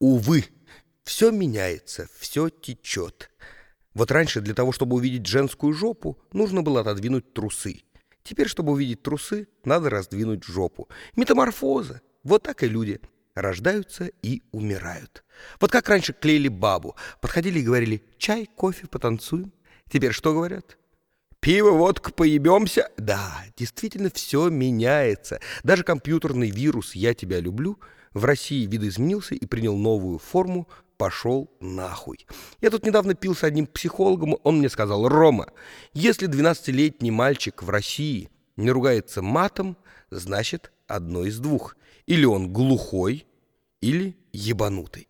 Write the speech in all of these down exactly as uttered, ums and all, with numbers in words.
Увы, все меняется, все течет. Вот раньше для того, чтобы увидеть женскую жопу, нужно было отодвинуть трусы. Теперь, чтобы увидеть трусы, надо раздвинуть жопу. Метаморфоза. Вот так и люди рождаются и умирают. Вот как раньше клеили бабу. Подходили и говорили: чай, кофе, потанцуем. Теперь что говорят? Пиво, водка, поебемся. Да, действительно, все меняется. Даже компьютерный вирус «Я тебя люблю» в России видоизменился и принял новую форму «пошел нахуй». Я тут недавно пил с одним психологом, он мне сказал: Рома, если двенадцатилетний мальчик в России не ругается матом, значит, одно из двух. Или он глухой, или ебанутый.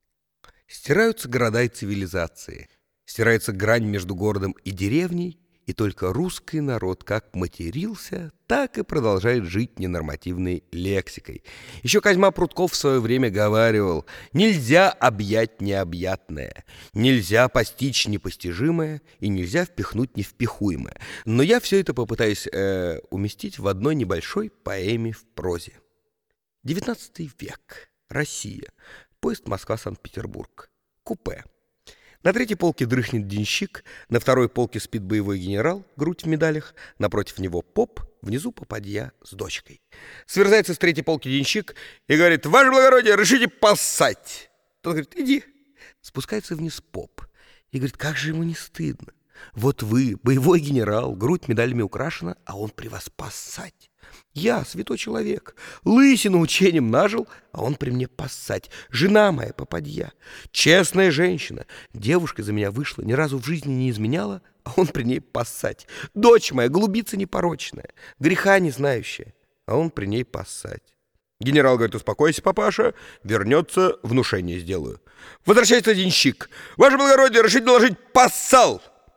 Стираются города и цивилизации. Стирается грань между городом и деревней, и только русский народ как матерился, так и продолжает жить ненормативной лексикой. Еще Козьма Прутков в свое время говаривал: нельзя объять необъятное, нельзя постичь непостижимое и нельзя впихнуть невпихуемое. Но я все это попытаюсь э, уместить в одной небольшой поэме в прозе. девятнадцатый век. Россия. Поезд Москва-Санкт-Петербург. Купе. На третьей полке дрыхнет денщик, на второй полке спит боевой генерал, грудь в медалях, напротив него поп, внизу попадья с дочкой. Сверзается с третьей полки денщик и говорит: «Ваше благородие, решите поссать!» Тот говорит: «Иди». Спускается вниз поп и говорит: как же ему не стыдно? Вот вы, боевой генерал, грудь медалями украшена, а он при вас поссать. Я, святой человек, лысину учением нажил, а он при мне поссать. Жена моя попадья, честная женщина, девушка за меня вышла, ни разу в жизни не изменяла, а он при ней поссать. Дочь моя, голубица непорочная, греха не знающая, а он при ней поссать. Генерал говорит: успокойся, папаша, вернется, внушение сделаю. Возвращается денщик: ваше благородие, решите доложить, поссал.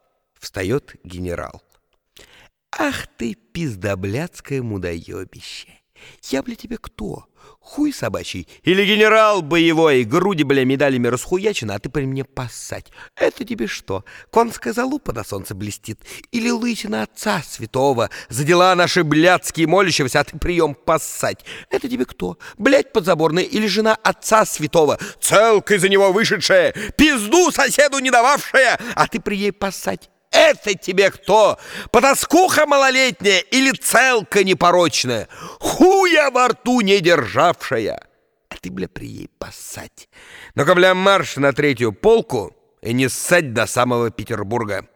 Встает генерал. Ах ты, пиздоблядское мудоебище! Я, бля, тебе кто? Хуй собачий? Или генерал боевой, груди, бля, медалями расхуячены, а ты при мне поссать? Это тебе что, конская залупа на солнце блестит? Или лысина отца святого, за дела наши блядские молящегося, а ты прием поссать? Это тебе кто? Блядь подзаборная или жена отца святого, целкой за него вышедшая, пизду соседу не дававшая, а ты при ей поссать? Это тебе кто? Потаскуха малолетняя или целка непорочная, хуя во рту не державшая? А ты, бля, при ей поссать. Ну-ка, бля, марш на третью полку и не ссать до самого Петербурга.